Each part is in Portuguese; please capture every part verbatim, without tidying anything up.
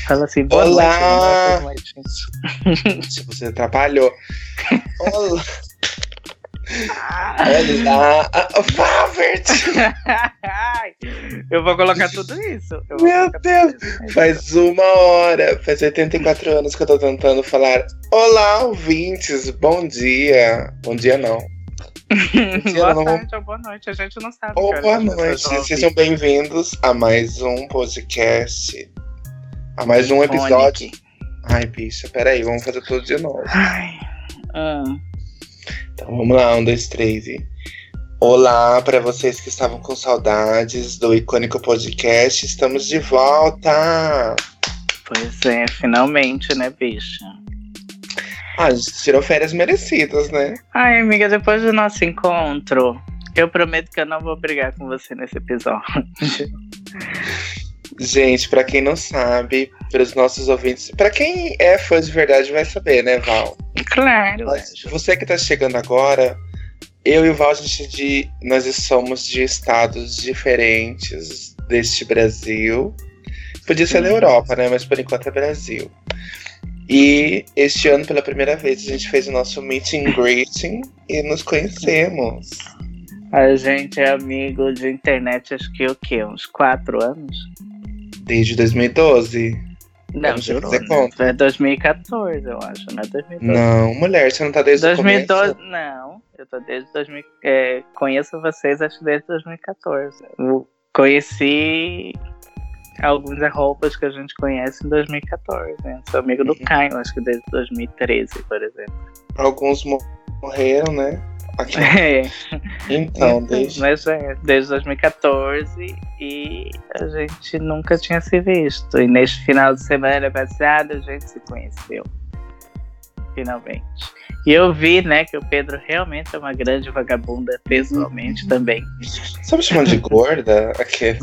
Fala assim, boa Olá! noite. Boa noite. Se você atrapalhou. Olá! Olá! Ah, Valvert! Eu vou colocar tudo isso. Eu vou Meu colocar Deus! tudo isso. Faz uma hora, faz oitenta e quatro anos que eu tô tentando falar. Olá, ouvintes! Bom dia! Bom dia, não. Bom dia, Boa não. tarde ou boa noite, a gente não sabe. Ou que boa horas as pessoas noite! vão ouvir. Sejam bem-vindos a mais um podcast. A mais um episódio. Iconic. Ai, bicha, peraí, vamos fazer tudo de novo. Ai. hum. Então vamos lá, um, dois, três e... Olá para vocês que estavam com saudades do icônico podcast, estamos de volta! Pois é, finalmente, né, bicha? Ah, a gente tirou férias merecidas, né? Ai, amiga, depois do nosso encontro, eu prometo que eu não vou brigar com você nesse episódio. Gente, pra quem não sabe, pros nossos ouvintes, pra quem é fã de verdade vai saber, né, Val? Claro, Mas anjo. você que tá chegando agora, eu e o Val, a gente de, nós somos de estados diferentes deste Brasil. Podia ser Sim. da Europa, né? Mas por enquanto é Brasil. E este ano, pela primeira vez, a gente fez o nosso meet and greeting e nos conhecemos. A gente é amigo de internet, acho que o quê? Uns quatro anos? Desde dois mil e doze. Não, não sei jurou, fazer né? conta. É dois mil e quatorze, eu acho, não é dois mil e doze. Não, mulher, você não tá desde dois mil e o doze, começo? não. Eu tô desde dois mil. É, conheço vocês, acho que desde dois mil e quatorze. Eu conheci algumas roupas que a gente conhece em dois mil e quatorze, né? Sou amigo do Uhum. Caio, acho que desde dois mil e treze, por exemplo. Alguns mo- morreram, né? Aqui. É, Então, desde... mas é, desde dois mil e quatorze e a gente nunca tinha se visto. E neste final de semana passado a gente se conheceu. Finalmente. E eu vi, né, que o Pedro realmente é uma grande vagabunda pessoalmente também. Só me chamando de gorda? Aqui.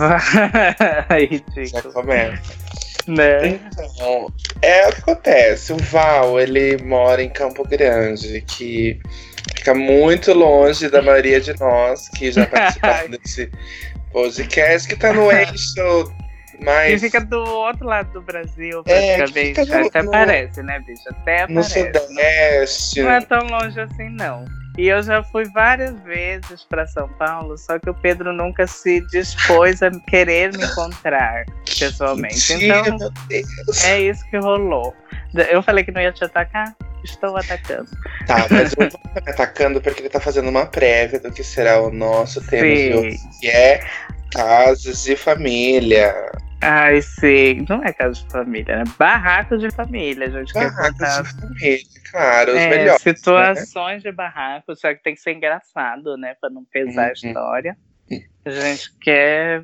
Já Ridículo. começa. Né? Então, é o que acontece. O Val, ele mora em Campo Grande, que fica muito longe da maioria de nós que já participaram desse podcast, que tá no eixo E mais fica do outro lado do Brasil, É, praticamente. que fica no- Até no- parece, né, bicho? Até no parece. sudeste. Não é tão longe assim, não. E eu já fui várias vezes para São Paulo, só que o Pedro nunca se dispôs a querer me encontrar pessoalmente. Mentira, Então, meu Deus. é isso que rolou. Eu falei que não ia te atacar, estou atacando. Tá, mas eu não tô me atacando porque ele tá fazendo uma prévia do que será o nosso tema de hoje, Sim. que é casos de família. Ai, sim. Não é casa de família, né? Barraco de família. A gente quer Barracos contar de família, claro, os é, melhores. né? situações de barraco, só que tem que ser engraçado, né? Pra não pesar a Uhum. história. A gente quer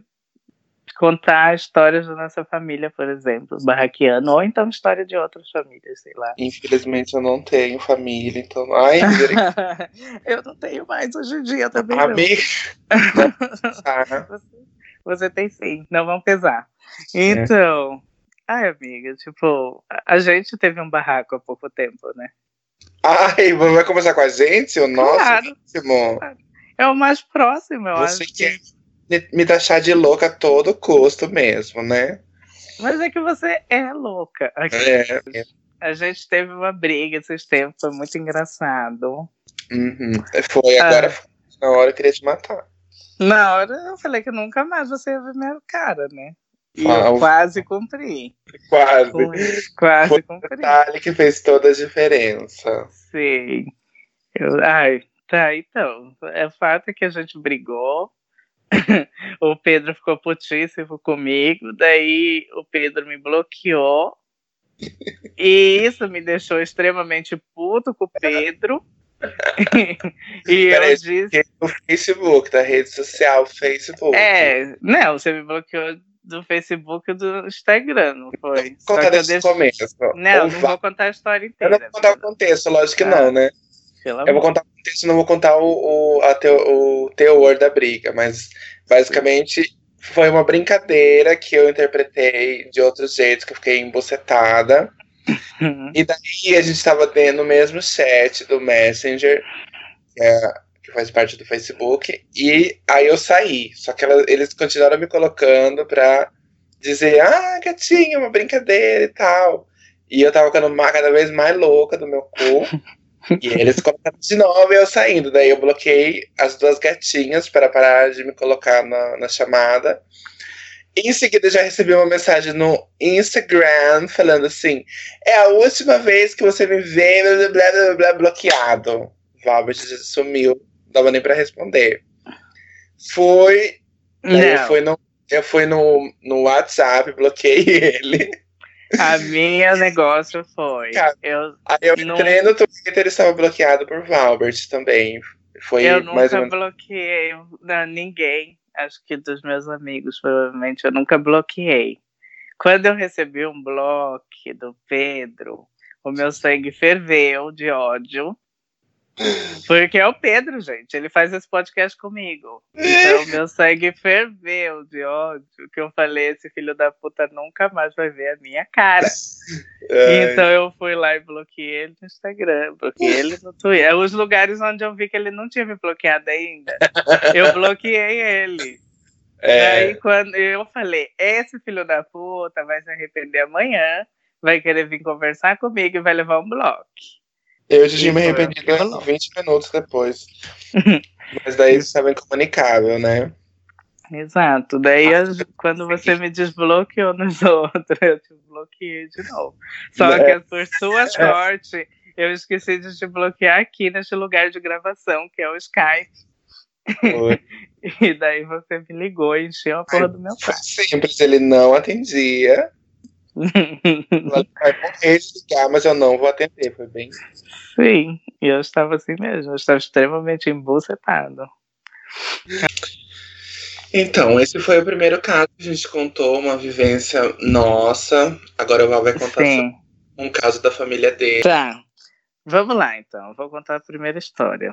contar histórias da nossa família, por exemplo, barraquiano, ou então história de outras famílias, sei lá. Infelizmente eu não tenho família, então. Ai, misericórdia. Eu não tenho mais hoje em dia também, não. Amiga. Tá. Você, você tem sim, não vão pesar. Então, ai, amiga, tipo, a- a gente teve um barraco há pouco tempo, né? Ai, vai conversar com a gente? O nosso Claro. próximo? É o mais próximo, eu Você acho. quer me- me taxar de louca a todo custo mesmo, né? Mas é que você é louca. É. A gente teve uma briga esses tempos, foi muito engraçado. Uhum. Foi, agora Ah. foi. Na hora eu queria te matar. Na hora eu falei que nunca mais você ia ver minha cara, né? E Ah, eu o- quase cumpri. Quase. Quase Foi cumpri. detalhe que fez toda a diferença. Sim. Eu, ai, tá, então. É fato que a gente brigou. O Pedro ficou putíssimo comigo. Daí o Pedro me bloqueou. E isso me deixou extremamente puto com o Pedro. E eu Peraí, disse. que no Facebook, da rede social, Facebook. É, não, você me bloqueou do Facebook e do Instagram, não foi? Vou contar Só que eu desde deixo... o começo. Não, Ou não vai- vou contar a história Eu inteira. não vou contar o contexto, lógico que Ah. não, né? Pelo Eu vou amor. contar o contexto, não vou contar o, o, a teo, o teor da briga, mas basicamente foi uma brincadeira que eu interpretei de outros jeitos, que eu fiquei embucetada. E daí a gente tava no mesmo chat do Messenger, que, é, que faz parte do Facebook, e aí eu saí. Só que ela, eles continuaram me colocando pra dizer, ah, gatinha, uma brincadeira e tal. E eu tava ficando cada vez mais louca do meu cu. E eles colocaram de novo e eu saindo. Daí eu bloqueei as duas gatinhas para parar de me colocar na, na chamada. Em seguida, já recebi uma mensagem no Instagram falando assim: é a última vez que você me vê, blá blá blá, blá bloqueado. Valbert já sumiu, não dava nem pra responder. Fui. Daí eu fui, no, eu fui no, no WhatsApp, bloqueei ele. A minha negócio foi. Cara, eu aí eu entrei não, no Twitter e estava bloqueado por Valbert também. Foi eu mais ou nunca menos. bloqueei não, ninguém. Acho que dos meus amigos, provavelmente, eu nunca bloqueei. Quando eu recebi um bloco do Pedro, o meu sangue ferveu de ódio. Porque é o Pedro, gente. Ele faz esse podcast comigo. Então, meu sangue ferveu de ódio. Que eu falei, esse filho da puta nunca mais vai ver a minha cara. Ai. Então, eu fui lá e bloqueei ele no Instagram. Bloqueei ele no Twitter. Os lugares onde eu vi que ele não tinha me bloqueado ainda. Eu bloqueei ele. É. Daí, quando eu falei, esse filho da puta vai se arrepender amanhã, vai querer vir conversar comigo e vai levar um bloco. Eu já tinha me arrependido vinte minutos depois. Mas daí isso estava incomunicável, né? Exato. Daí, eu, quando você me desbloqueou nos outros, eu te bloqueei de novo. Só Né? que, por sua sorte, eu esqueci de te bloquear aqui neste lugar de gravação, que é o Skype. Foi. E daí você me ligou e encheu a porra do meu Foi saco. simples, ele não atendia. Ela vai morrer de ligar, mas eu não vou atender. Foi bem. Sim, e eu estava assim mesmo, eu estava extremamente embucetado. Então, esse foi o primeiro caso que a gente contou, uma vivência nossa. Agora o Val vai contar Sim. um caso da família dele. Tá, vamos lá então, vou contar a primeira história.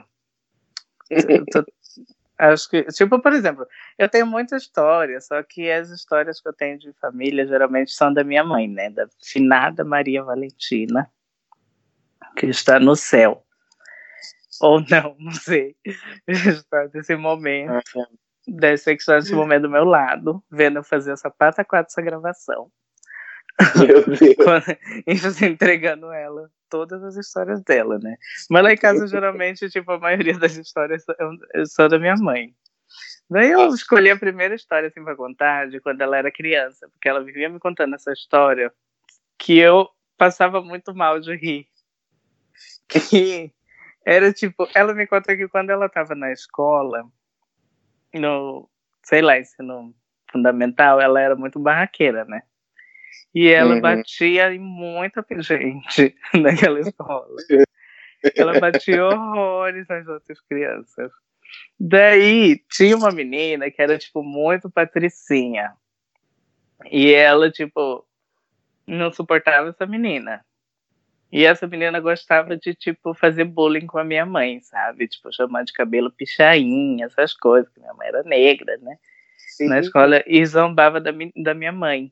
Eu tô... Acho que, tipo, por exemplo, eu tenho muita história, só que as histórias que eu tenho de família geralmente são da minha mãe, né? Da finada Maria Valentina, que está no céu. Ou não, não sei. Está nesse momento. Deve ser que está nesse momento do meu lado, vendo eu fazer essa pataquada dessa gravação. Meu Deus. Quando, entregando ela todas as histórias dela, né? Mas lá em casa, geralmente, tipo, a maioria das histórias são da minha mãe. Daí eu escolhi a primeira história, assim, pra contar, de quando ela era criança, porque ela vivia me contando essa história, que eu passava muito mal de rir. Que era, tipo, ela me conta que quando ela tava na escola, no, sei lá, ensino fundamental, ela era muito barraqueira, né? E ela uhum. batia em muita gente naquela escola. Ela batia horrores nas outras crianças. Daí, tinha uma menina que era, tipo, muito patricinha. E ela, tipo, não suportava essa menina. E essa menina gostava de, tipo, fazer bullying com a minha mãe, sabe? Tipo, chamar de cabelo pichainha, essas coisas, que minha mãe era negra, né? Sim. Na escola, e zombava da, da minha mãe.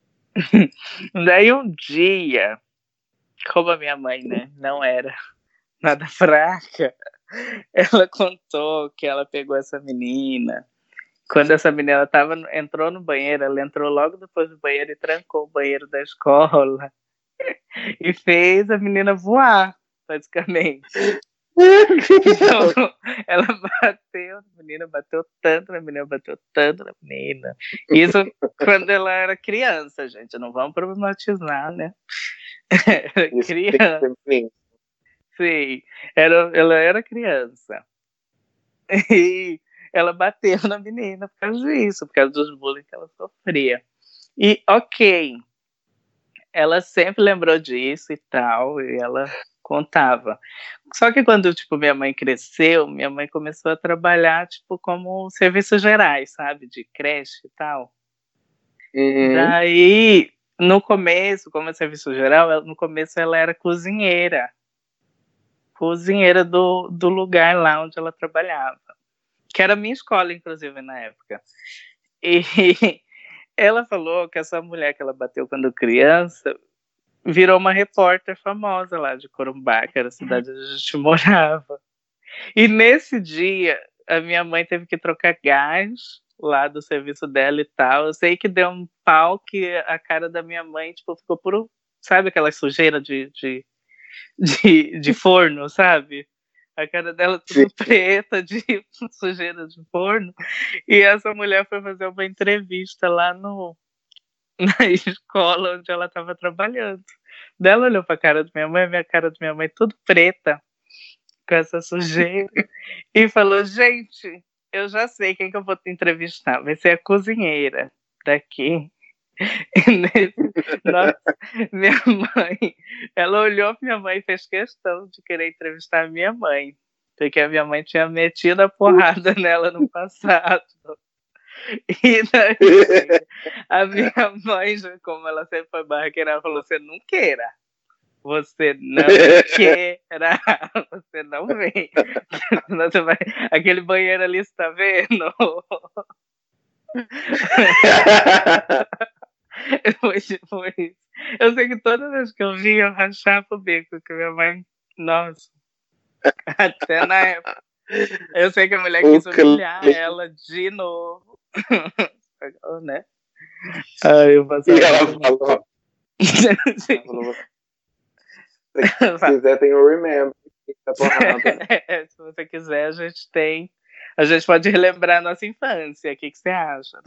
Daí um dia, como a minha mãe, né, não era nada fraca, ela contou que ela pegou essa menina. Quando essa menina tava, entrou no banheiro, ela entrou logo depois do banheiro e trancou o banheiro da escola e fez a menina voar, praticamente. Então, ela bateu na menina, bateu tanto na menina, bateu tanto na menina. Isso quando ela era criança, gente. Não vamos problematizar, né? Era criança. Sim, era, ela era criança. E ela bateu na menina por causa disso, por causa dos bullying que ela sofria. E, ok, ela sempre lembrou disso e tal, e ela contava. Só que quando, tipo, minha mãe cresceu, minha mãe começou a trabalhar, tipo, como serviços gerais, sabe? De creche e tal. Uhum. Daí, no começo, como é serviço geral, no começo ela era cozinheira. Cozinheira do, do lugar lá onde ela trabalhava. Que era a minha escola, inclusive, na época. E ela falou que essa mulher que ela bateu quando criança virou uma repórter famosa lá de Corumbá, que era a cidade onde a gente morava. E nesse dia, a minha mãe teve que trocar gás lá do serviço dela e tal. Eu sei que deu um pau que a cara da minha mãe, tipo, ficou por, sabe aquela sujeira de, de, de, de forno, sabe? A cara dela tudo Sim. preta, de sujeira de forno. E essa mulher foi fazer uma entrevista lá no, na escola onde ela estava trabalhando. Daí ela olhou pra cara da minha mãe, minha cara da minha mãe tudo preta, com essa sujeira, e falou, gente, eu já sei quem que eu vou te entrevistar, vai ser a cozinheira daqui. Nesse, nossa, minha mãe, ela olhou pra minha mãe e fez questão de querer entrevistar a minha mãe, porque a minha mãe tinha metido a porrada nela no passado. E daí, a minha mãe, como ela sempre foi barraqueira, ela falou, você não queira. Você não queira. Você não vem. Você vai... Aquele banheiro ali, você tá vendo? Foi tipo isso. Eu sei que toda vez que eu vi, eu rachava o bico, que minha mãe... Nossa. Até na época. Eu sei que a mulher quis humilhar ela de novo. Né? Ai, eu passei. E ela falou. Se quiser, tem o Remember. É, se você quiser, a gente tem. A gente pode relembrar a nossa infância. O que, que você acha?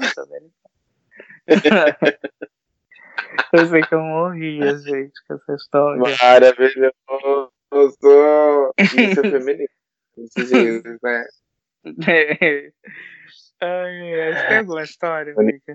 Eu sei que eu morria, gente, com essa história. Maravilhoso! Isso é feminino. Esses dias, né? É. Ai, você tem alguma história, amiga?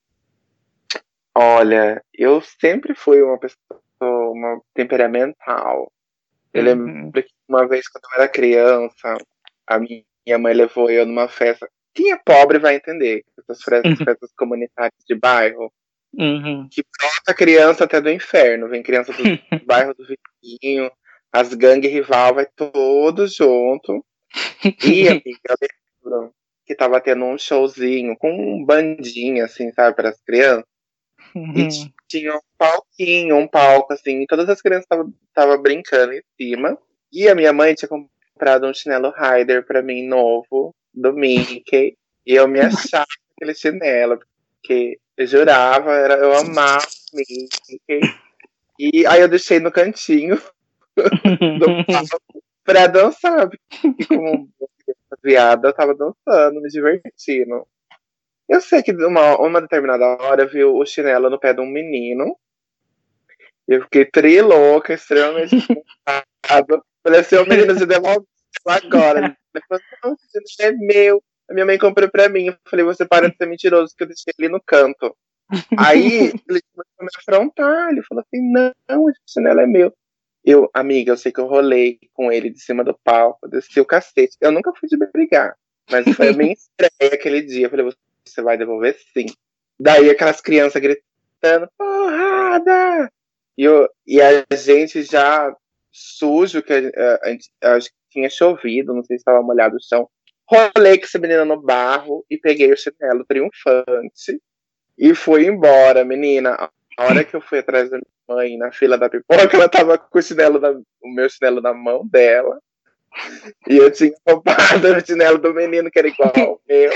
Olha, eu sempre fui uma pessoa uma temperamental. Eu uhum. lembro que uma vez, quando eu era criança, a minha mãe levou eu numa festa. Quem é pobre vai entender. Essas festas, uhum. festas comunitárias de bairro. Uhum. Que brota criança até do inferno. Vem criança do bairro do vizinho, as gangues rival, vai todo junto. E, amiga, eu lembro que tava tendo um showzinho com um bandinho, assim, sabe, para as crianças. Uhum. E tinha um palquinho, um palco, assim, e todas as crianças estavam brincando em cima. E a minha mãe tinha comprado um chinelo Rider pra mim, novo, do Mickey. E eu me achava aquele chinelo, porque eu jurava, era, eu amava o Mickey. E aí eu deixei no cantinho do palco pra dançar. E como viada, eu tava dançando, me divertindo. Eu sei que uma, uma determinada hora viu o chinelo no pé de um menino. Eu fiquei trilouca, extremamente contada. Falei assim, o menino se devolveu agora. Depois, não, esse chinelo é meu. A minha mãe comprou pra mim. Eu falei, você para de ser mentiroso, que eu deixei ele no canto. Aí ele começou a me afrontar. Ele falou assim, não, esse chinelo é meu. Eu, amiga, eu sei que eu rolei com ele de cima do palco, desci o cacete. Eu nunca fui de brigar, mas foi a minha estreia aquele dia. Eu falei, você vai devolver sim. Daí aquelas crianças gritando, porrada! E, eu, e a gente já sujo, que a, a, a, a, tinha chovido, não sei se estava molhado o chão. Rolei com essa menina no barro e peguei o chinelo triunfante e fui embora, menina. A hora que eu fui atrás da minha mãe na fila da pipoca, ela tava com o chinelo da, o meu chinelo na mão dela. E eu tinha roubado o chinelo do menino, que era igual ao meu.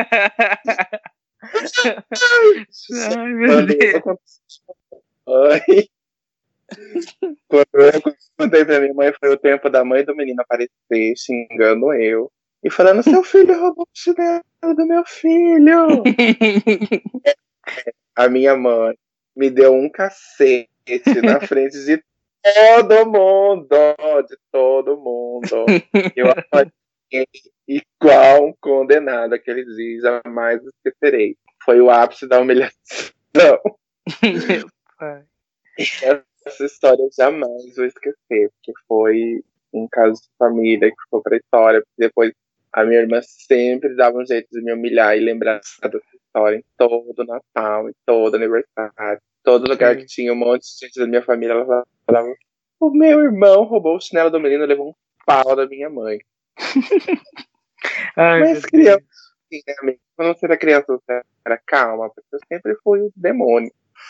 Ai, meu Deus. Ai. Quando eu contei pra minha mãe, foi o tempo da mãe do menino aparecer, xingando eu. E falando, seu filho roubou o chinelo do meu filho. A minha mãe me deu um cacete na frente de todo mundo, de todo mundo. Eu apanhei igual um condenado aquele dia, jamais esquecerei. Foi o ápice da humilhação. Meu pai. Essa história eu jamais vou esquecer, porque foi um caso de família que ficou pra história. Depois a minha irmã sempre dava um jeito de me humilhar e lembrar dessa história em todo Natal, em todo aniversário, todo lugar que tinha um monte de gente da minha família, ela falava, o meu irmão roubou o chinelo do menino e levou um pau da minha mãe. Ai, mas criança, assim, né, amiga? Quando você era criança, você era calma, porque eu sempre fui o demônio.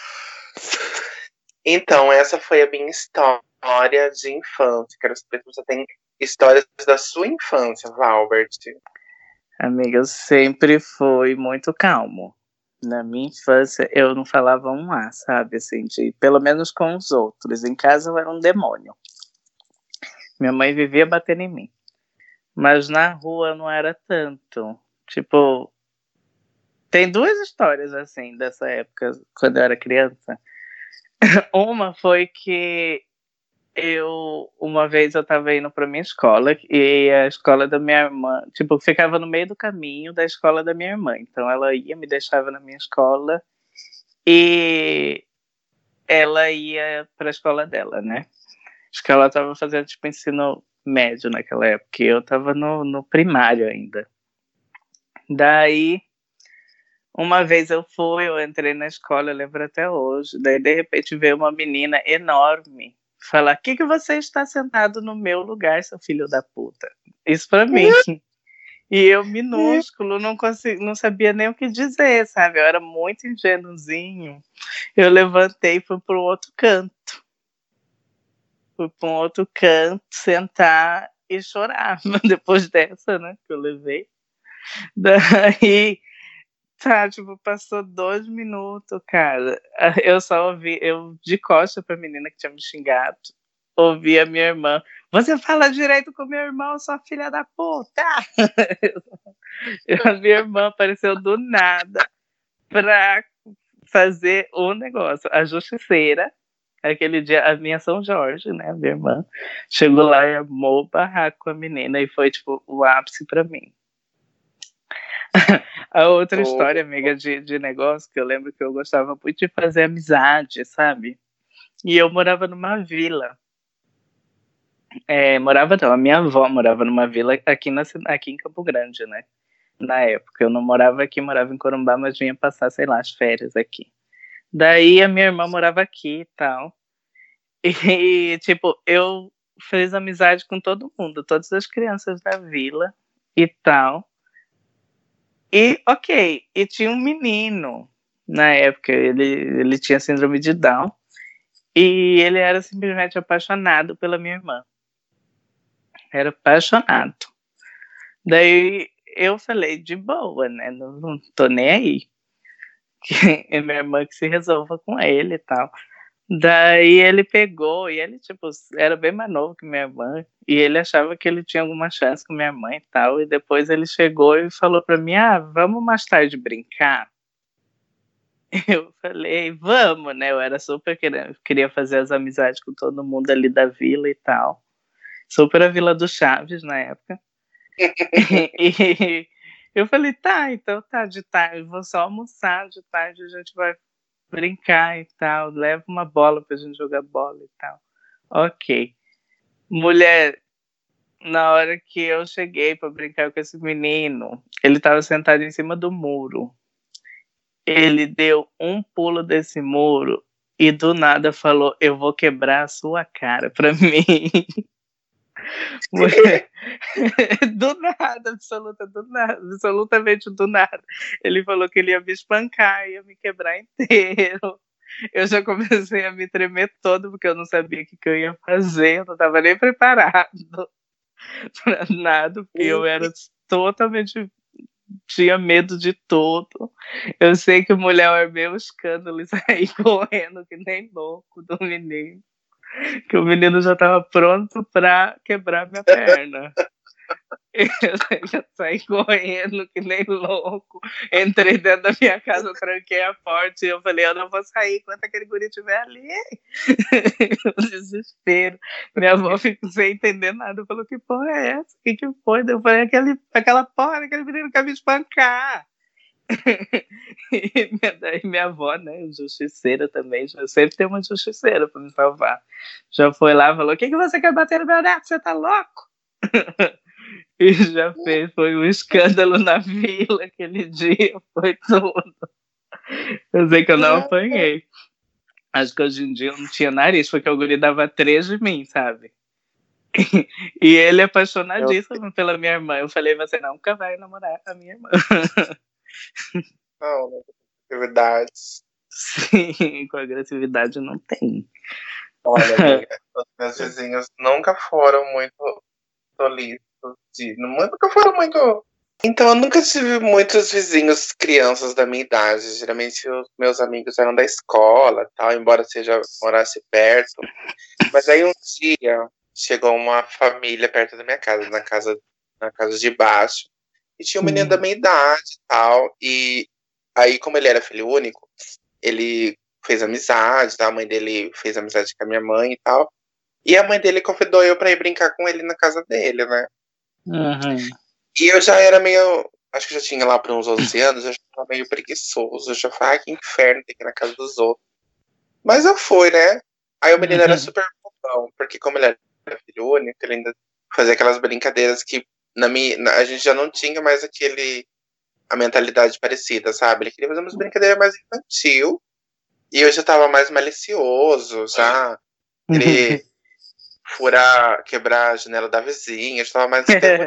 Então, essa foi a minha história de infância. Quero saber se você tem histórias da sua infância, Valbert. Amiga, sempre foi muito calmo. Na minha infância, eu não falava um A, sabe? Assim, de, pelo menos com os outros. Em casa eu era um demônio. Minha mãe vivia batendo em mim. Mas na rua não era tanto. Tipo, tem duas histórias, assim, dessa época, quando eu era criança. Uma foi que eu, uma vez eu tava indo pra minha escola, e a escola da minha irmã, tipo, ficava no meio do caminho da escola da minha irmã. Então ela ia, me deixava na minha escola, e ela ia pra escola dela, né? Acho que ela tava fazendo, tipo, ensino médio naquela época, e eu tava no, no primário ainda. Daí, uma vez eu fui, eu entrei na escola, eu lembro até hoje. Daí, de repente, veio uma menina enorme falar: "O que, que você está sentado no meu lugar, seu filho da puta?" Isso pra mim. E eu, minúsculo, não, consegui, não sabia nem o que dizer, sabe? Eu era muito ingênuozinho. Eu levantei e fui para um outro canto. Fui para um outro canto, sentar e chorar. Depois dessa, né, que eu levei. Daí. Tá, tipo, passou dois minutos, cara. Eu só ouvi, eu de costa pra menina que tinha me xingado, ouvi a minha irmã: "Você fala direito com meu irmão, sua filha da puta!" A minha irmã apareceu do nada pra fazer o negócio. A justiceira, aquele dia, a minha São Jorge, né, a minha irmã, chegou lá e armou o barraco com a menina, e foi, tipo, o ápice pra mim. A outra história, amiga, de, de negócio, que eu lembro que eu gostava muito de fazer amizade, sabe? E eu morava numa vila. É, morava não, a minha avó morava numa vila aqui, na, aqui em Campo Grande, né? Na época, eu não morava aqui, morava em Corumbá, mas vinha passar, sei lá, as férias aqui. Daí a minha irmã morava aqui e tal. E, tipo, eu fiz amizade com todo mundo, todas as crianças da vila e tal. E, ok, e tinha um menino, na época, ele, ele tinha síndrome de Down, e ele era simplesmente apaixonado pela minha irmã. Era apaixonado. Daí eu falei, de boa, né, não, não tô nem aí. Que é minha irmã que se resolva com ele e tal. Daí ele pegou, e ele, tipo, era bem mais novo que minha irmã, e ele achava que ele tinha alguma chance com minha mãe e tal, e depois ele chegou e falou pra mim: "Ah, vamos mais tarde brincar?" Eu falei, vamos, né? Eu era super querendo, queria fazer as amizades com todo mundo ali da vila e tal. Super a Vila do Chaves na época. E eu falei, tá, então tá, de tarde, vou só almoçar, de tarde a gente vai brincar e tal. Leva uma bola pra gente jogar bola e tal. Ok. Mulher, na hora que eu cheguei pra brincar com esse menino, ele tava sentado em cima do muro. Ele deu um pulo desse muro e do nada falou: "Eu vou quebrar a sua cara", pra mim. Do nada, absoluta, do nada, absolutamente do nada. Ele falou que ele ia me espancar, ia me quebrar inteiro. Eu já comecei a me tremer todo, porque eu não sabia o que, que eu ia fazer, eu não estava nem preparado pra nada, porque eu era totalmente, tinha medo de tudo. Eu sei que mulher armei um escândalo e saí correndo que nem louco do menino. Que o menino já estava pronto para quebrar minha perna. Eu saí correndo que nem louco. Entrei dentro da minha casa, tranquei a porta e eu falei: "Eu não vou sair enquanto aquele guri estiver ali." Desespero. Minha avó ficou sem entender nada. Falou: "Que porra é essa? O que, que foi?" Eu falei: Aquele, aquela porra, aquele menino quer me espancar. E daí minha avó, né, justiceira também, sempre tem uma justiceira para me salvar. Já foi lá e falou: "O que, que você quer bater no meu neto? Você tá louco?" E já fez, foi um escândalo na vila aquele dia, foi tudo. Eu sei que eu não apanhei. Acho que hoje em dia eu não tinha nariz, porque o guri dava três de mim, sabe? E ele é apaixonadíssimo pela minha irmã. Eu falei: "Você nunca vai namorar a minha irmã." Não, é verdade. Sim, com agressividade não tem. Olha, amiga, os meus vizinhos nunca foram muito solícitos, de, nunca foram muito Então, eu nunca tive muitos vizinhos crianças da minha idade. Geralmente, os meus amigos eram da escola, tal, embora seja morasse perto. Mas aí um dia chegou uma família perto da minha casa, na casa, na casa de baixo, e tinha um menino da Uhum. minha idade e tal. E aí, como ele era filho único, ele fez amizade, tá? A mãe dele fez amizade com a minha mãe e tal. E a mãe dele convidou eu pra ir brincar com ele na casa dele, né? Uhum. E eu já era meio. Acho que eu já tinha lá para uns onze anos, eu já tava meio preguiçoso. Eu já falei, ah, que inferno ter que ir na casa dos outros. Mas eu fui, né? Aí o menino era Uhum. super bobão, porque como ele era filho único, ele ainda fazia aquelas brincadeiras que na minha, na- a gente já não tinha mais aquele. A mentalidade parecida, sabe? Ele queria fazer umas brincadeiras mais infantil. E eu já tava mais malicioso, já. Querer furar, quebrar a janela da vizinha, eu já tava mais esperando.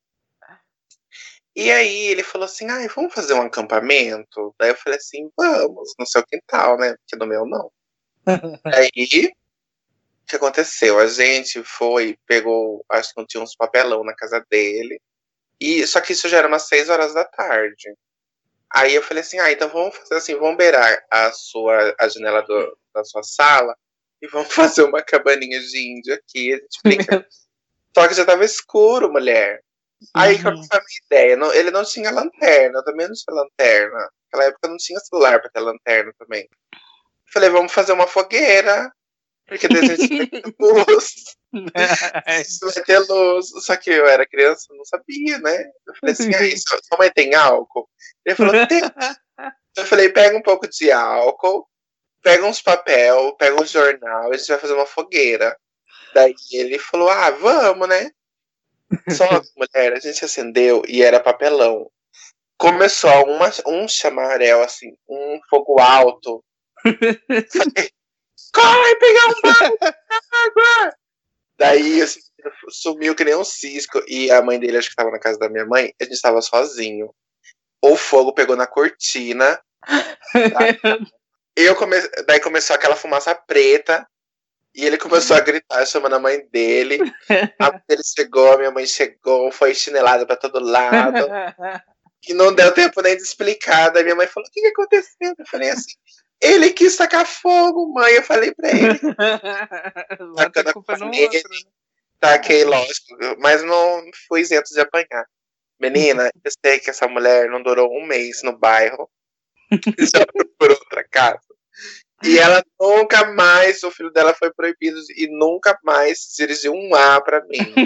E aí ele falou assim, ai, vamos fazer um acampamento? Daí eu falei assim, vamos, no seu quintal, né? Porque no meu não. Aí, o que aconteceu? A gente foi, pegou, acho que não tinha uns papelão na casa dele. E só que isso já era umas seis horas da tarde. Aí eu falei assim, ah, então vamos fazer assim, vamos beirar a sua a janela do, da sua sala e vamos fazer uma cabaninha de índio aqui, a gente brinca. Só que já tava escuro, mulher. Aí qual Uhum. que foi a minha ideia? Não- ele não tinha lanterna, eu também não tinha lanterna. Naquela época não tinha celular pra ter lanterna também. Falei, vamos fazer uma fogueira, porque daí a gente vai ter luz. Vai ter luz. Só que eu era criança, eu não sabia, né? Eu falei assim, aí, sua sua mãe tem álcool? Ele falou, tem. Eu falei, pega um pouco de álcool, pega uns papel, pega um jornal, a gente vai fazer uma fogueira. Daí ele falou, ah, vamos, né? Só que, mulher, a gente acendeu e era papelão. Começou uma, um chamarel, assim, um fogo alto. Falei, corre pegar um balde d'água! Daí, assim, sumiu que nem um cisco. E a mãe dele, acho que tava na casa da minha mãe, a gente tava sozinho. O fogo pegou na cortina. Tá? Eu come... Daí começou aquela fumaça preta. E ele começou a gritar, chamando a mãe dele. A mãe dele chegou, a minha mãe chegou, foi chinelada pra todo lado. E não deu tempo nem de explicar. Daí minha mãe falou: o que, que aconteceu? Eu falei assim: ele quis tacar fogo, mãe. Eu falei pra ele. Bota a Tacando a culpa culpa no nele. outro, né? Taquei, lógico. Mas não fui isento de apanhar. Menina, eu sei que essa mulher não durou um mês no bairro. Já procurou outra casa. E ela nunca mais, o filho dela foi proibido e nunca mais dirigiu um A pra mim.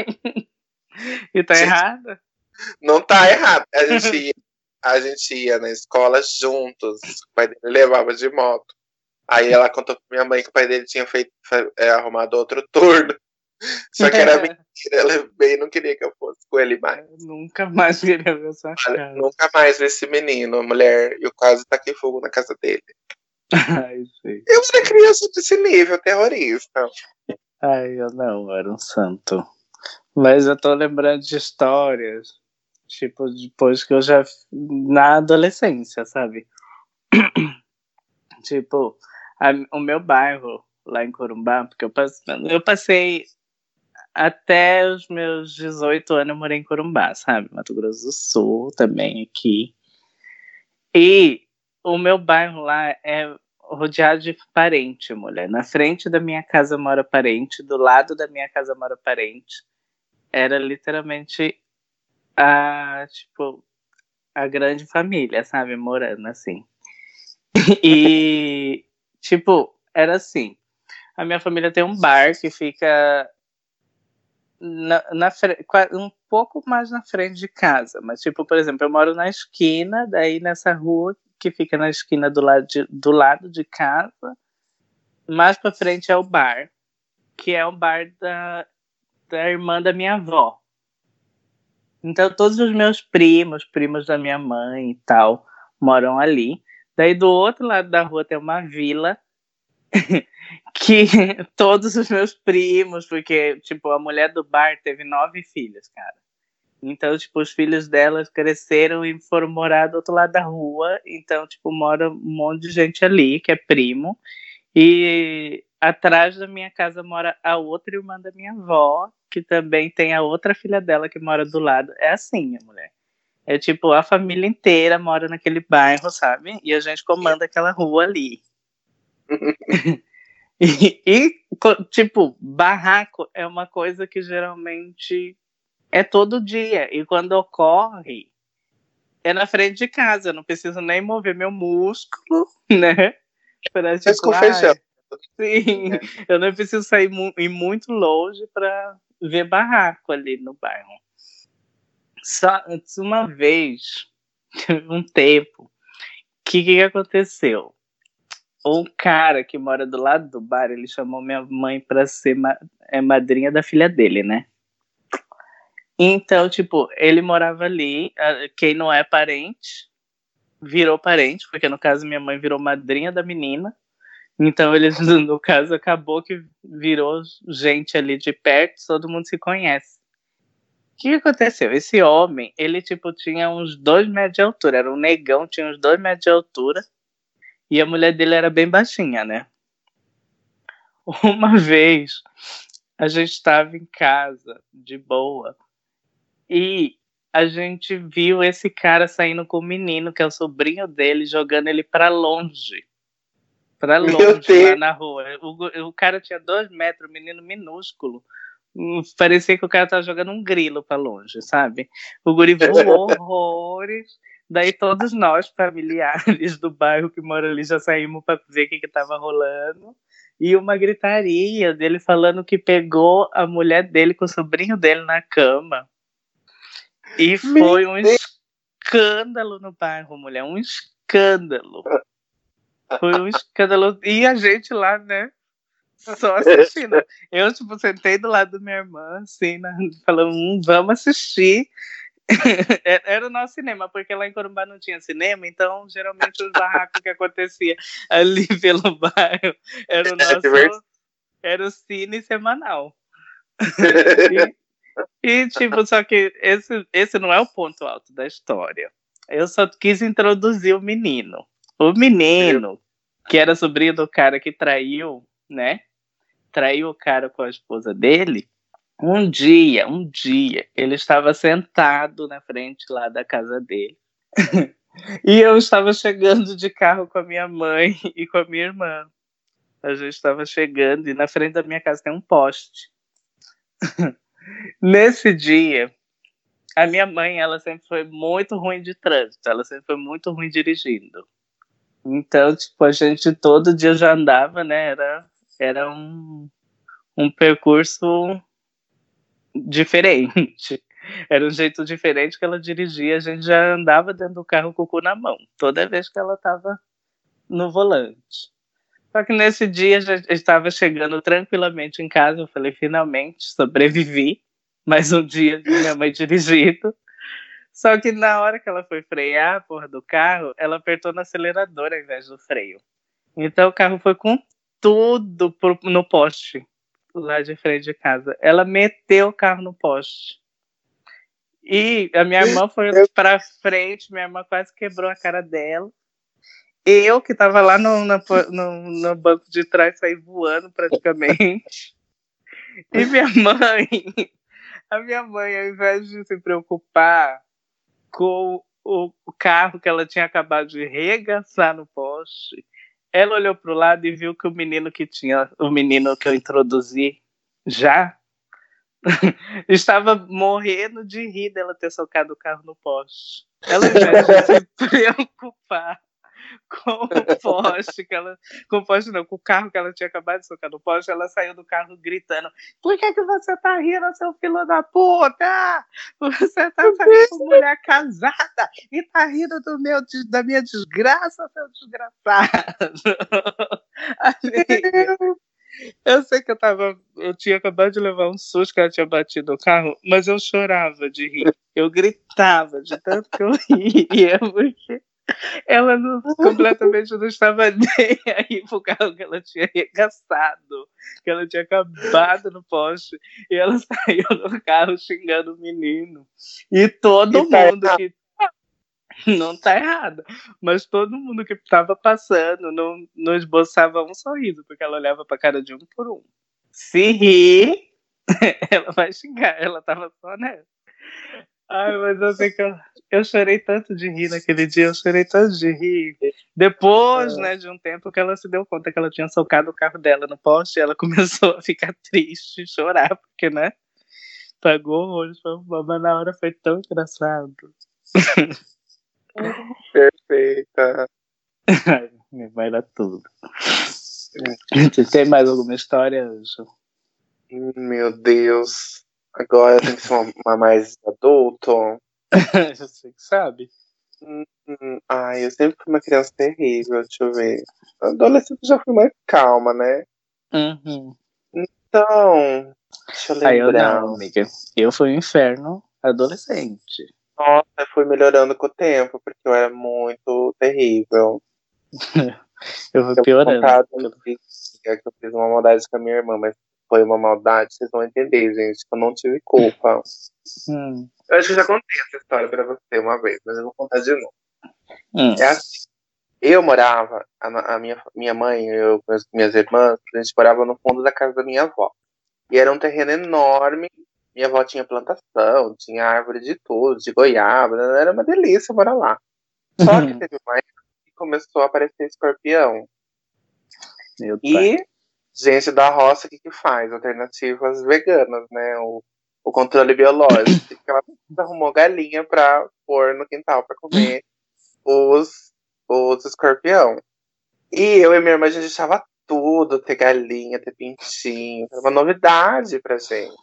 E tá Gente, errada? não tá errado. A gente ia, a gente ia na escola juntos. O pai dele levava de moto. Aí ela contou pra minha mãe que o pai dele tinha feito, é, arrumado outro turno. Só que era mentira. Ela bem não queria que eu fosse com ele mais. Nunca mais queria ver sua Olha, cara. nunca mais vi esse menino, a mulher. Eu quase taquei fogo na casa dele. Ai, sei. Eu era criança desse nível, terrorista. Ai, eu não, era um santo. Mas eu tô lembrando de histórias, tipo, depois que eu já. Na adolescência, sabe? Tipo, a- o meu bairro lá em Corumbá, porque eu passei, eu passei até os meus dezoito anos, eu morei em Corumbá, sabe? Mato Grosso do Sul também aqui. E o meu bairro lá é rodeado de parente, mulher. Na frente da minha casa mora parente, do lado da minha casa mora parente. Era literalmente a, tipo, a grande família, sabe? Morando assim. E, tipo, era assim. A minha família tem um bar que fica na, na, um pouco mais na frente de casa. Mas, tipo, por exemplo, eu moro na esquina, daí nessa rua que fica na esquina do lado de, do lado de casa, mais pra frente é o bar, que é o bar da, da irmã da minha avó. Então, todos os meus primos, primos da minha mãe e tal, moram ali. Daí, do outro lado da rua tem uma vila que todos os meus primos, porque, tipo, a mulher do bar teve nove filhos, cara. Então, tipo, os filhos delas cresceram e foram morar do outro lado da rua. Então, tipo, mora um monte de gente ali, que é primo. E atrás da minha casa mora a outra irmã da minha avó, que também tem a outra filha dela que mora do lado. É assim, minha mulher. É tipo, a família inteira mora naquele bairro, sabe? E a gente comanda aquela rua ali. E, e, tipo, barraco é uma coisa que geralmente é todo dia. E quando ocorre, é na frente de casa. Eu não preciso nem mover meu músculo, né? Pra, Mas tipo, com feijão. ai, sim, eu não preciso sair mu ir muito longe para ver barraco ali no bairro. Só uma vez, um tempo, o que, que aconteceu? Um cara que mora do lado do bar, ele chamou minha mãe para ser ma é, madrinha da filha dele, né? Então, tipo, ele morava ali, quem não é parente, virou parente, porque no caso minha mãe virou madrinha da menina. Então eles, no caso, acabou que virou gente ali de perto, todo mundo se conhece. O que aconteceu? Esse homem, ele tipo tinha uns dois metros de altura, era um negão, tinha uns dois metros de altura, e a mulher dele era bem baixinha, né? Uma vez, a gente estava em casa, de boa, e a gente viu esse cara saindo com o menino, que é o sobrinho dele, jogando ele pra longe. Pra longe, lá na rua. O, o cara tinha dois metros, um menino minúsculo. Parecia que o cara tava jogando um grilo pra longe, sabe? O guri voou horrores. Daí todos nós, familiares do bairro que mora ali, já saímos pra ver o que que tava rolando. E uma gritaria dele falando que pegou a mulher dele com o sobrinho dele na cama. E foi um escândalo no bairro, mulher. Um escândalo. Foi um escândalo. E a gente lá, né? Só assistindo. Eu, tipo, sentei do lado da minha irmã, assim, né, falando, hum, vamos assistir. Era o nosso cinema, porque lá em Corumbá não tinha cinema, então geralmente os barracos que acontecia ali pelo bairro era o nosso. Era o cine semanal. E, e tipo, só que esse, esse não é o ponto alto da história. Eu só quis introduzir o menino. O menino, que era sobrinho do cara que traiu, né? Traiu o cara com a esposa dele. Um dia, um dia, ele estava sentado na frente lá da casa dele. E eu estava chegando de carro com a minha mãe e com a minha irmã. A gente estava chegando e na frente da minha casa tem um poste. Nesse dia, a minha mãe, ela sempre foi muito ruim de trânsito, ela sempre foi muito ruim dirigindo. Então, tipo, a gente todo dia já andava, né? Era, era um, um percurso diferente. Era um jeito diferente que ela dirigia, a gente já andava dentro do carro com o cu na mão, toda vez que ela estava no volante. Só que nesse dia já estava chegando tranquilamente em casa, eu falei, finalmente, sobrevivi, mais um dia de minha mãe dirigindo. Só que na hora que ela foi frear a porra do carro, ela apertou no acelerador ao invés do freio. Então o carro foi com tudo pro, no poste, lá de frente de casa. Ela meteu o carro no poste. E a minha irmã foi pra frente, minha irmã quase quebrou a cara dela. Eu, que tava lá no, no, no banco de trás, saí voando praticamente. E minha mãe, a minha mãe, ao invés de se preocupar com o carro que ela tinha acabado de regaçar no poste, ela olhou pro lado e viu que o menino que tinha, o menino que eu introduzi já, estava morrendo de rir dela ter socado o carro no poste. Ela, ao invés de se preocupar com o poste que ela. Com o poste não, com o carro que ela tinha acabado de socar no poste, ela saiu do carro gritando: por que, que você tá rindo, seu filho da puta? Você tá saindo com mulher casada e tá rindo do meu, da minha desgraça, seu desgraçado. Amiga, eu sei que eu tava. Eu tinha acabado de levar um susto que ela tinha batido o carro, mas eu chorava de rir. Eu gritava de tanto que eu ria, porque ela não, completamente não estava nem aí pro carro que ela tinha arregaçado, que ela tinha acabado no poste, e ela saiu do carro xingando o menino. E todo e mundo tá que. Não tá errado, mas todo mundo que estava passando não, não esboçava um sorriso, porque ela olhava pra cara de um por um. Se rir, ela vai xingar, ela tava só nessa. Ai, mas eu sei que eu, eu chorei tanto de rir naquele dia, eu chorei tanto de rir. Depois, né, de um tempo que ela se deu conta que ela tinha socado o carro dela no poste, ela começou a ficar triste, chorar, porque, né, pagou hoje, mas na hora foi tão engraçado. Perfeita. Ai, vai dar tudo. Você tem mais alguma história, Anjo? Meu Deus. Agora tem que ser uma, uma mais adulto. Você que sabe. Hum, hum, ai, eu sempre fui uma criança terrível, deixa eu ver. Adolescente já fui mais calma, né? Uhum. Então, deixa eu Aí eu lembrar. não, amiga. Eu fui um inferno adolescente. Nossa, eu fui melhorando com o tempo, porque eu era muito terrível. Eu fui Eu vou piorando. contar um dia que eu fiz uma maldade com a minha irmã, mas foi uma maldade, vocês vão entender, gente, que eu não tive culpa. Hum. Eu acho que eu já contei essa história pra você uma vez, mas eu vou contar de novo. Hum. É assim, eu morava, a, a minha, minha mãe, eu, as minhas irmãs, a gente morava no fundo da casa da minha avó. E era um terreno enorme, minha avó tinha plantação, tinha árvore de tudo, de goiaba, era uma delícia morar lá. Só que teve uma época que começou a aparecer escorpião. Meu E pai. gente da roça, o que que faz? Alternativas veganas, né? O, o controle biológico. Que ela arrumou galinha pra pôr no quintal pra comer os, os escorpião. E eu e minha irmã, a gente achava tudo, ter galinha, ter pintinho. Era uma novidade pra gente.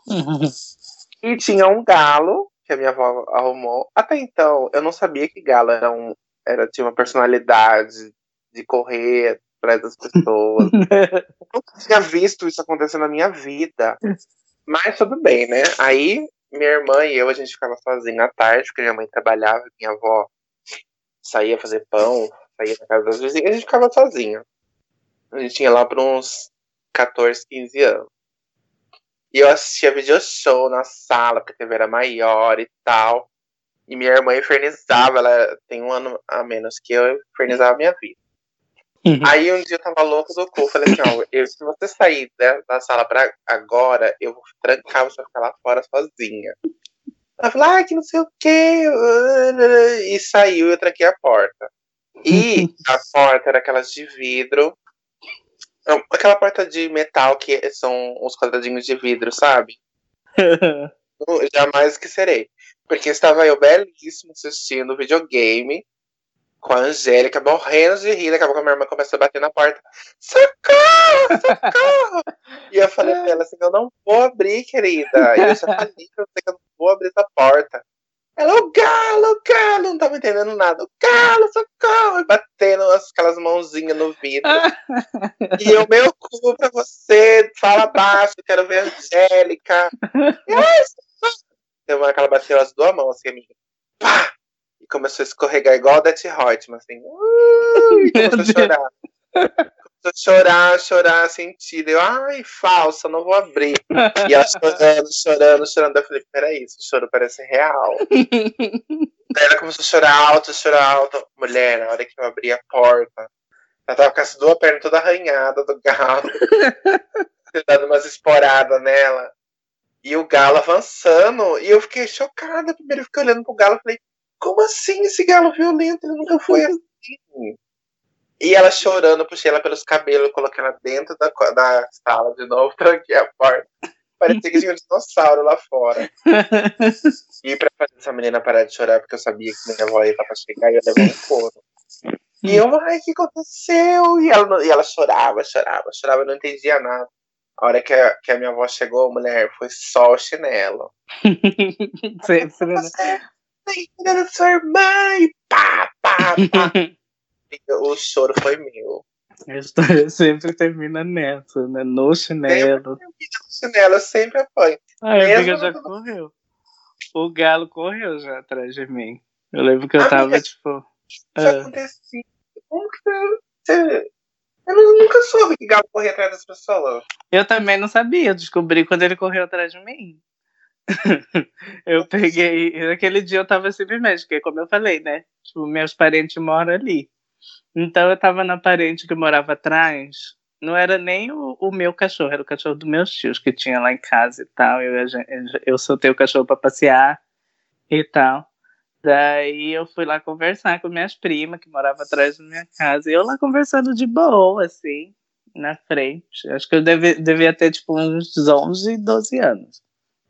E tinha um galo, que a minha avó arrumou. Até então, eu não sabia que galo era um, era, tinha uma personalidade de correr atrás das pessoas. Eu nunca tinha visto isso acontecer na minha vida. Mas tudo bem, né? Aí minha irmã e eu, a gente ficava sozinha à tarde, porque minha mãe trabalhava, minha avó saía fazer pão, saía na casa das vizinhas, a gente ficava sozinha. A gente tinha lá por uns catorze, quinze anos. E eu assistia video show na sala, porque a T V era maior e tal. E minha irmã infernizava, ela tem um ano a menos que eu, infernizava a minha vida. Aí um dia eu tava louco do cu, falei assim, ó, eu, se você sair da, da sala pra agora, eu vou trancar, você vai ficar lá fora sozinha. Ela falou, ah, que não sei o quê. E saiu, eu tranquei a porta. E a porta era aquelas de vidro, aquela porta de metal que são os quadradinhos de vidro, sabe? Eu jamais esquecerei. Porque estava eu belíssimo assistindo videogame com a Angélica, morrendo de rir. Daqui a pouco a minha irmã começou a bater na porta. Socorro! Socorro! E eu falei pra ela assim, eu não vou abrir, querida. E eu já falei pra você que eu não vou abrir essa porta. Ela, o galo, o galo, não tava entendendo nada. O galo, socorro! E batendo aquelas mãozinhas no vidro. E eu, meu cu pra você, fala baixo, quero ver a Angélica. E ai, deu uma que ela bateu as duas mãos assim, amiga. Pá! E começou a escorregar igual o Death Reutemann, assim. Uh, e começou a chorar. Começou a chorar, chorar, sentida. Eu, ai, falsa, não vou abrir. E ela chorando, chorando, chorando. Eu falei, peraí, esse choro parece real. Daí ela começou a chorar alto, chorar alto. Mulher, na hora que eu abri a porta, ela tava com as duas pernas toda arranhadas do galo. Ter dado umas esporadas nela. E o galo avançando. E eu fiquei chocada. Primeiro eu fiquei olhando pro galo e falei, como assim esse galo violento? Ele nunca foi assim. E ela chorando, puxei ela pelos cabelos, coloquei ela dentro da, da sala de novo, tranquei a porta. Parecia que tinha um dinossauro lá fora. E pra fazer essa menina parar de chorar, porque eu sabia que minha avó ia pra chegar e ia levar um couro. E eu, ai, o que aconteceu? E ela, e ela chorava, chorava, chorava, eu não entendia nada. A hora que a, que a minha avó chegou, mulher, foi só o chinelo. Sempre, né? Você tá da sua irmã! E pá, pá, pá. O choro foi meu. A história sempre termina nessa, né? No chinelo. Sempre no chinelo, eu sempre apanho. Ai, a amiga Mesmo já no... correu. O galo correu já atrás de mim. Eu lembro que eu Amiga, tava, tipo... Isso ah. aconteceu. Como que você... Eu nunca soube que galo corria atrás das pessoas. Eu também não sabia, eu descobri quando ele correu atrás de mim. Eu peguei... Naquele dia eu tava simplesmente, porque como eu falei, né? Tipo, meus parentes moram ali. Então eu tava na parente que morava atrás. Não era nem o, o meu cachorro, era o cachorro dos meus tios que tinha lá em casa e tal. Eu, eu soltei o cachorro pra passear. e tal. Daí eu fui lá conversar com minhas primas, que moravam atrás da minha casa. E eu lá conversando de boa, assim, na frente. Acho que eu deve, devia ter, tipo, uns onze, doze anos.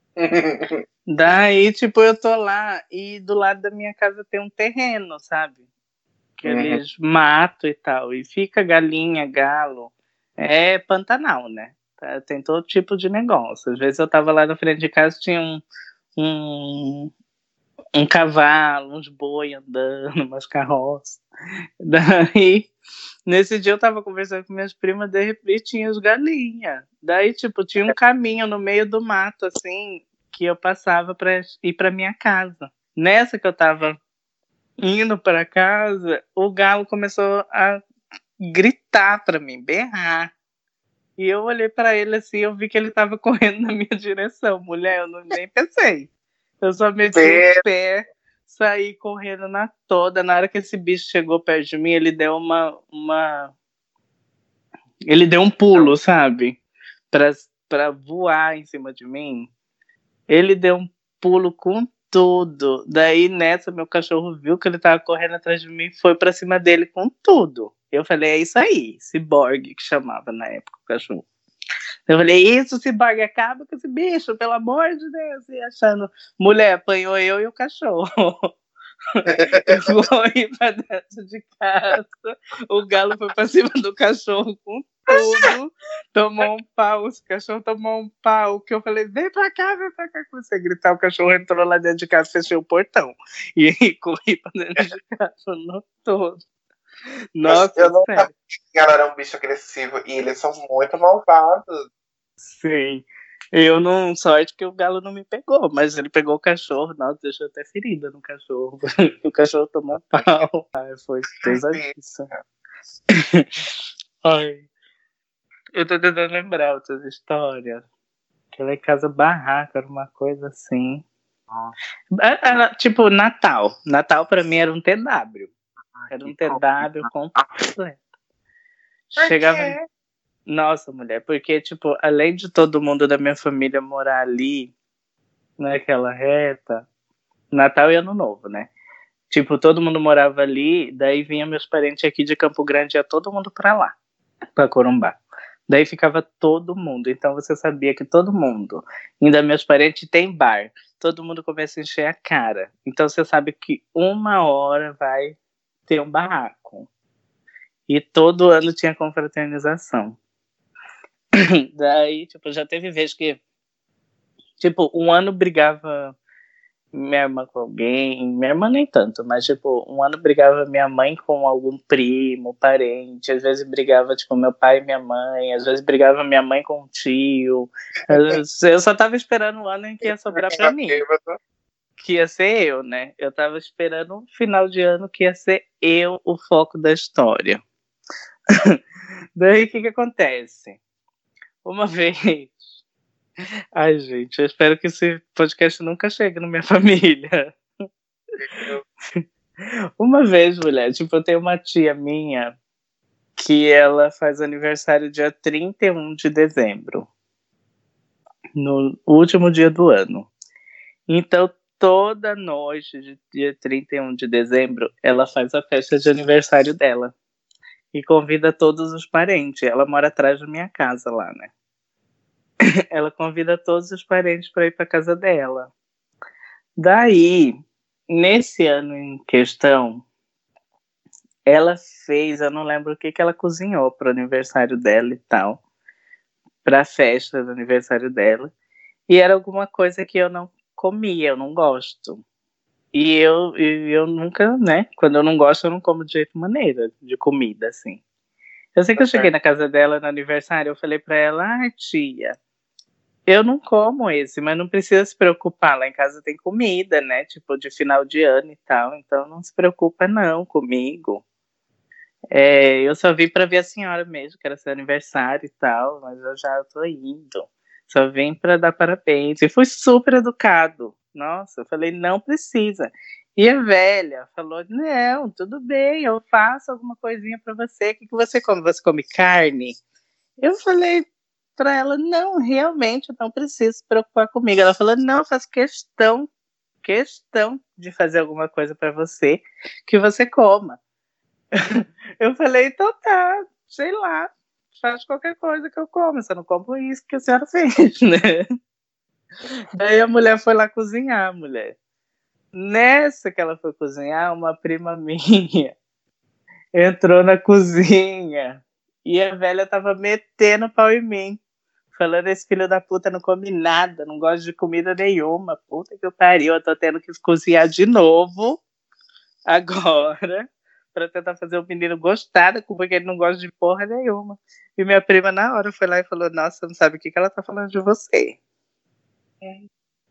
Daí, tipo, eu tô lá e do lado da minha casa tem um terreno, sabe? Que Uhum. eles matam e tal. E fica galinha, galo. É Pantanal, né? Tá, tem todo tipo de negócio. Às vezes eu tava lá na frente de casa, tinha um, um, um cavalo, uns boi andando, umas carroças. Daí, nesse dia eu tava conversando com minhas primas, de repente tinha os galinhas. Daí, tipo, tinha um caminho no meio do mato, assim, que eu passava pra ir pra minha casa. Nessa que eu tava indo pra casa, o galo começou a gritar pra mim, berrar. E eu olhei pra ele assim, eu vi que ele tava correndo na minha direção. Mulher, eu não, nem pensei. Eu só meti o pé, saí correndo na toda. Na hora que esse bicho chegou perto de mim, ele deu uma... uma... Ele deu um pulo, sabe? Pra, pra voar em cima de mim. Ele deu um pulo com tudo. Daí, nessa, meu cachorro viu que ele tava correndo atrás de mim e foi pra cima dele com tudo. Eu falei, é isso aí, ciborgue, que chamava na época o cachorro. Eu falei, isso, ciborgue, acaba com esse bicho, pelo amor de Deus. E achando, mulher, apanhou eu e o cachorro. Eu fui pra dentro de casa, o galo foi pra cima do cachorro com tudo, tomou um pau, o cachorro tomou um pau, que eu falei, vem pra cá, vem pra cá, comecei a gritar, o cachorro entrou lá dentro de casa, fechei o portão, e corri pra dentro de casa no todo. Nossa, eu não sério. sabia que ela era um bicho agressivo, e eles são muito malvados. Sim. Eu não, sorte que o galo não me pegou, mas ele pegou o cachorro, nossa, deixou até ferida no cachorro. O cachorro tomou pau. Ai, foi pesadíssimo. Ai. Eu tô tentando lembrar outras histórias. Aquela casa barraca, era uma coisa assim. Era, tipo, Natal. Natal pra mim era um T W. Era um T W completo. Chegava. Nossa, mulher, porque, tipo, além de todo mundo da minha família morar ali, naquela reta, Natal e Ano Novo, né? Tipo, todo mundo morava ali, daí vinha meus parentes aqui de Campo Grande, ia todo mundo pra lá, pra Corumbá. Daí ficava todo mundo, então você sabia que todo mundo, ainda meus parentes tem bar, todo mundo começa a encher a cara. Então você sabe que uma hora vai ter um barraco. E todo ano tinha confraternização. Daí, tipo, já teve vez que, tipo, um ano brigava minha irmã com alguém, minha irmã nem tanto, mas, tipo, um ano brigava minha mãe com algum primo, parente, às vezes brigava, tipo, meu pai e minha mãe, às vezes brigava minha mãe com um tio. Eu só tava esperando o ano em que ia sobrar pra mim, que ia ser eu, né? Eu tava esperando um final de ano que ia ser eu o foco da história. Daí, o que que acontece? Uma vez... Ai, gente, eu espero que esse podcast nunca chegue na minha família. Uma vez, mulher, tipo, eu tenho uma tia minha que ela faz aniversário dia trinta e um de dezembro, no último dia do ano. Então, toda noite de dia trinta e um de dezembro, ela faz a festa de aniversário dela. E convida todos os parentes. Ela mora atrás da minha casa lá, né? Ela convida todos os parentes para ir para casa dela. Daí, nesse ano em questão, ela fez, eu não lembro o que, que ela cozinhou pro aniversário dela e tal, pra festa do aniversário dela, e era alguma coisa que eu não comia, eu não gosto. E eu, eu nunca, né, quando eu não gosto, eu não como de jeito maneira, de comida, assim. Eu sei que eu cheguei na casa dela no aniversário, eu falei pra ela, ah, tia, eu não como esse, mas não precisa se preocupar, lá em casa tem comida, né, tipo, de final de ano e tal, então não se preocupa não comigo. É, eu só vim pra ver a senhora mesmo, que era seu aniversário e tal, mas eu já tô indo. Só vim pra dar parabéns. E fui super educado. Nossa, eu falei, não precisa. E a velha falou, não, tudo bem, eu faço alguma coisinha pra você. O que, que você come? Você come carne? Eu falei pra ela, não, realmente, não precisa se preocupar comigo. Ela falou, não, eu faço questão questão de fazer alguma coisa pra você que você coma. Eu falei, então tá, sei lá, faz qualquer coisa que eu como, só não como isso que a senhora fez, né? Daí a mulher foi lá cozinhar, mulher. Nessa que ela foi cozinhar, uma prima minha entrou na cozinha e a velha tava metendo pau em mim. Falando, esse filho da puta não come nada, não gosta de comida nenhuma. Puta que eu pariu, eu tô tendo que cozinhar de novo agora pra tentar fazer o menino gostar, porque ele não gosta de porra nenhuma. E minha prima na hora foi lá e falou, nossa, não sabe o que, que ela tá falando de você. É.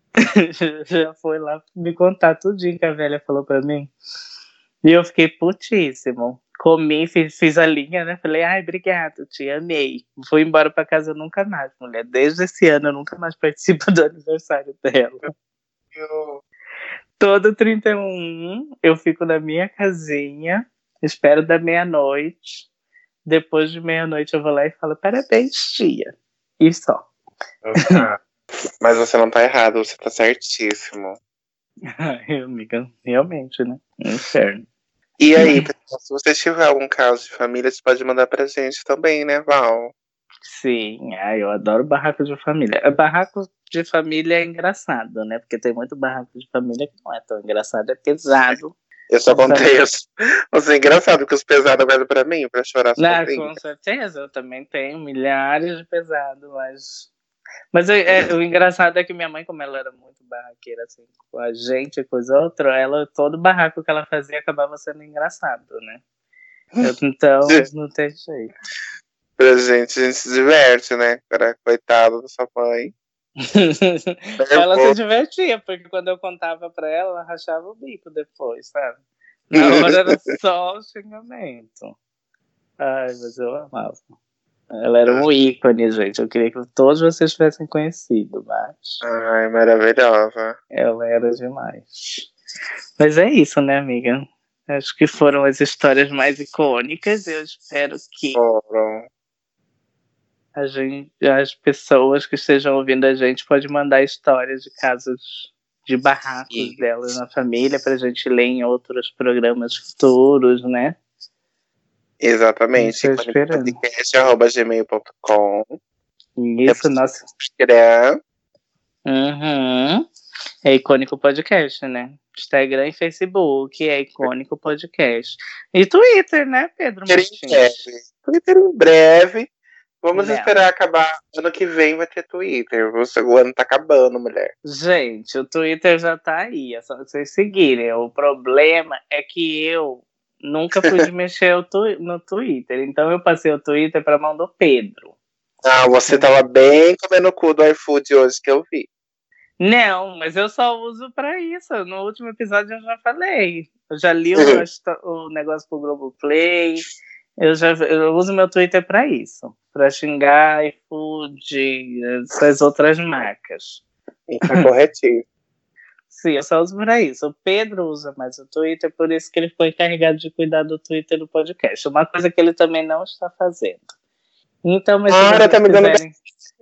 Já foi lá me contar tudinho que a velha falou pra mim. E eu fiquei putíssimo. Comi, fiz, fiz a linha, né? Falei, ai, obrigado, te amei. Fui embora pra casa nunca mais, mulher. Desde esse ano eu nunca mais participo do aniversário dela. Eu... Todo trinta e um eu fico na minha casinha, espero da meia-noite. Depois de meia-noite eu vou lá e falo, parabéns, tia. E só. Ah, mas você não tá errado, você tá certíssimo. Ai, amiga, realmente, né? Inferno. E aí, pessoal, se você tiver algum caso de família, você pode mandar pra gente também, né, Val? Sim, ai, eu adoro barraco de família. Barraco de família é engraçado, né? Porque tem muito barraco de família que não é tão engraçado, é pesado. Eu só contei os, os engraçados, que os pesados vêm pra mim, pra chorar sozinho. Não, com certeza, eu também tenho milhares de pesados, mas... Mas é, é, o engraçado é que minha mãe, como ela era muito barraqueira, assim, com a gente e com os outros, ela, todo barraco que ela fazia acabava sendo engraçado, né? Eu, então, não tem jeito. Pra gente, a gente se diverte, né? Cara, coitado da sua mãe. Ela se divertia, porque quando eu contava pra ela, ela rachava o bico depois, sabe? Na hora era só o xingamento. Ai, mas eu amava. Ela era um ícone, gente. Eu queria que todos vocês tivessem conhecido, mas... Ai, maravilhosa. Ela era demais. Mas é isso, né, amiga? Acho que foram as histórias mais icônicas. Eu espero que foram. A gente, as pessoas que estejam ouvindo a gente podem mandar histórias de casos de barracos isso. delas na família pra gente ler em outros programas futuros, né? Exatamente. podcast arroba gmail ponto com. Isso, nosso Instagram. Uhum. É Icônico Podcast, né? Instagram e Facebook é Icônico Podcast. E Twitter, né, Pedro Martins? Em breve. Twitter em breve. Vamos Não. esperar acabar. Ano que vem vai ter Twitter. O ano tá acabando, mulher. Gente, o Twitter já tá aí. É só vocês seguirem. O problema é que eu nunca pude mexer no Twitter. Então eu passei o Twitter pra mão do Pedro. Ah, você tava bem comendo o cu do iFood hoje que eu vi. Não, mas eu só uso pra isso. No último episódio eu já falei. Eu já li o, o negócio pro Globoplay. Eu já eu uso meu Twitter pra isso. Pra xingar iFood, essas outras marcas. Tá corretinho. Sim, eu só uso pra isso. O Pedro usa mais o Twitter, por isso que ele foi encarregado de cuidar do Twitter do podcast. Uma coisa que ele também não está fazendo. Então, mas ah, se vocês tá me dando... quiserem...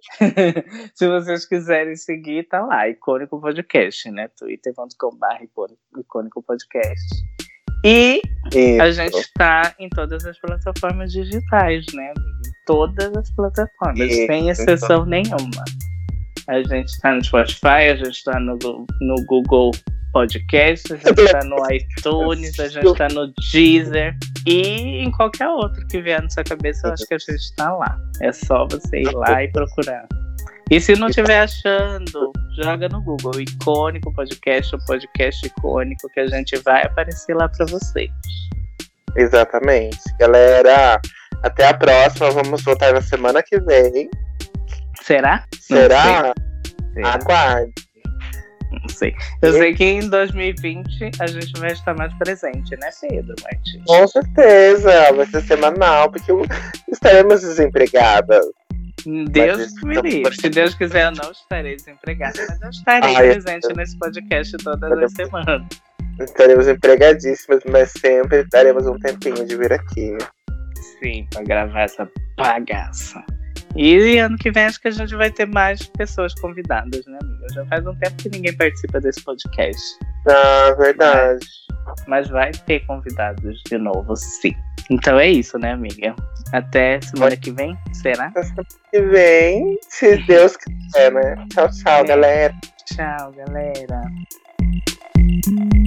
se vocês quiserem seguir, tá lá, Icônico Podcast, né? twitter ponto com barra Icônico Podcast. E Isso. a gente tá em todas as plataformas digitais, né? Em todas as plataformas, Isso. sem exceção nenhuma. A gente tá no Spotify, a gente tá no, no Google Podcast, a gente tá no iTunes, a gente tá no Deezer e em qualquer outro que vier na sua cabeça, eu acho que a gente tá lá. É só você ir lá e procurar. E se não estiver achando, joga no Google Icônico Podcast, o podcast icônico, que a gente vai aparecer lá pra vocês. Exatamente. Galera, até a próxima. Vamos voltar na semana que vem. Será? Será? Aguarde. Não sei. Eu e... sei que em dois mil e vinte a gente vai estar mais presente, né, Pedro Martins? Com certeza. Vai ser semanal, porque estaremos desempregadas. Deus me livre. Se Deus quiser, eu não estarei desempregada, mas eu estarei Ai, presente eu... nesse podcast todas eu... as semanas. Estaremos empregadíssimas, mas sempre daremos um tempinho de vir aqui. Sim, pra gravar essa bagaça. E ano que vem acho que a gente vai ter mais pessoas convidadas, né, amiga? Já faz um tempo que ninguém participa desse podcast. Ah, verdade. Mas, mas vai ter convidados de novo, sim. Então é isso, né, amiga? Até semana que vem, será? Até semana que vem, se Deus quiser, né? Tchau, tchau, É. galera. Tchau, galera.